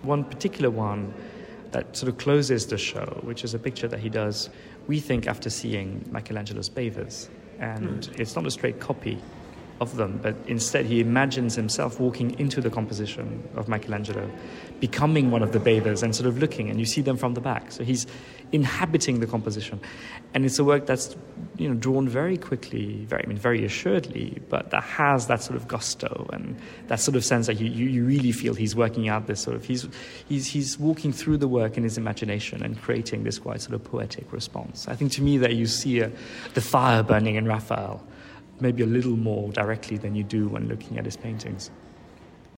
one particular one that sort of closes the show, which is a picture that he does, we think, after seeing Michelangelo's bathers. And it's not a straight copy of them, but instead he imagines himself walking into the composition of Michelangelo, becoming one of the bathers and sort of looking, and you see them from the back. So he's inhabiting the composition. And it's a work that's, drawn very quickly, very assuredly, but that has that sort of gusto and that sort of sense that you really feel he's working out this sort of, he's walking through the work in his imagination and creating this quite sort of poetic response. I think to me that you see the fire burning in Raphael maybe a little more directly than you do when looking at his paintings.